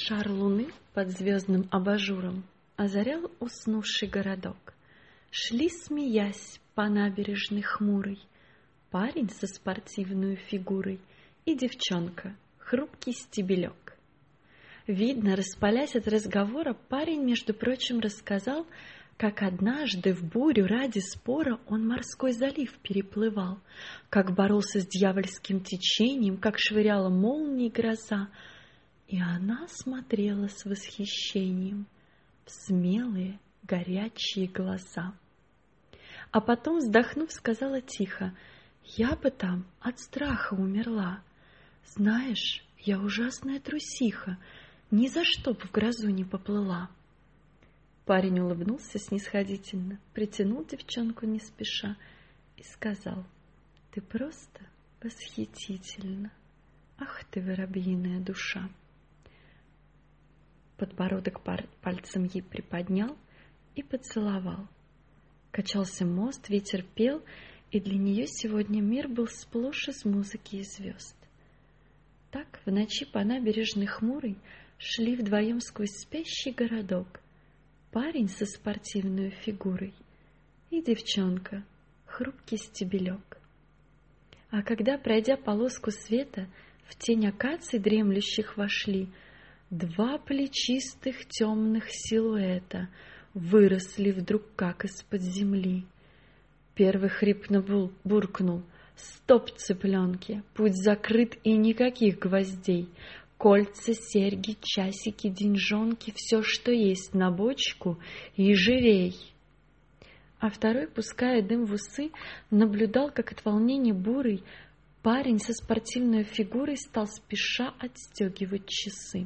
Шар луны под звездным абажуром озарял уснувший городок. Шли, смеясь, по набережной хмурой парень со спортивной фигурой и девчонка, хрупкий стебелек. Видно, распалясь от разговора, парень, между прочим, рассказал, как однажды в бурю ради спора он морской залив переплывал, как боролся с дьявольским течением, как швыряла молнии гроза, и она смотрела с восхищением в смелые, горячие глаза. А потом, вздохнув, сказала тихо: «Я бы там от страха умерла. Знаешь, я ужасная трусиха, ни за что б в грозу не поплыла». Парень улыбнулся снисходительно, притянул девчонку не спеша и сказал: «Ты просто восхитительна, ах ты, воробьиная душа». Подбородок пальцем ей приподнял и поцеловал. Качался мост, ветер пел, и для нее сегодня мир был сплошь из музыки и звезд. Так в ночи по набережной хмурой шли вдвоем сквозь спящий городок парень со спортивной фигурой и девчонка, хрупкий стебелек. А когда, пройдя полоску света, в тень акаций дремлющих вошли, два плечистых темных силуэта выросли вдруг как из-под земли. Первый хрипно буркнул: «Стоп, цыпленки, путь закрыт и никаких гвоздей. Кольца, серьги, часики, деньжонки, все, что есть, на бочку и живей». А второй, пуская дым в усы, наблюдал, как от волнения бурый парень со спортивной фигурой стал спеша отстегивать часы.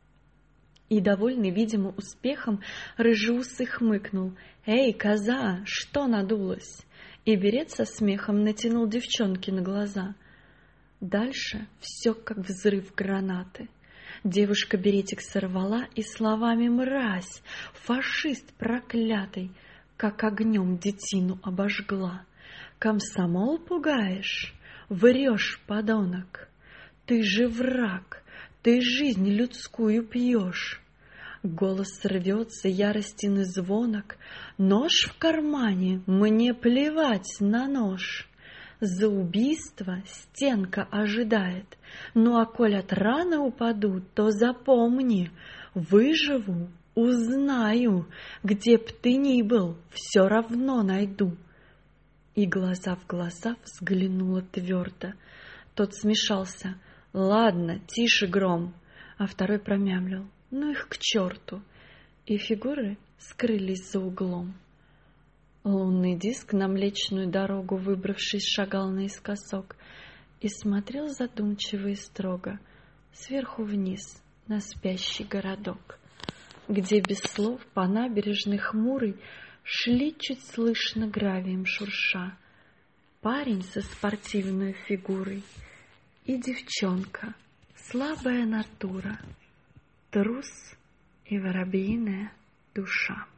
И, довольный, видимо, успехом, рыжеусый хмыкнул: «Эй, коза, что надулась?» И берет со смехом натянул девчонке на глаза. Дальше все как взрыв гранаты. Девушка беретик сорвала и словами: «Мразь, фашист проклятый!» как огнем детину обожгла. «Комсомол пугаешь? Врешь, подонок! Ты же враг, ты жизнь людскую пьешь!» Голос рвется, яростен и звонок. «Нож в кармане, мне плевать на нож. За убийство стенка ожидает. Ну а коль от раны упаду, то запомни: выживу, узнаю, где б ты ни был, все равно найду». И глаза в глаза взглянула твердо. Тот смешался: «Ладно, тише, гром». А второй промямлил: «Ну их к черту!» И фигуры скрылись за углом. Лунный диск на Млечную Дорогу, выбравшись, шагал наискосок и смотрел задумчиво и строго сверху вниз на спящий городок, где без слов по набережной хмурой шли чуть слышно гравием шурша парень со спортивной фигурой и девчонка, слабая натура, трус и воробьиная душа.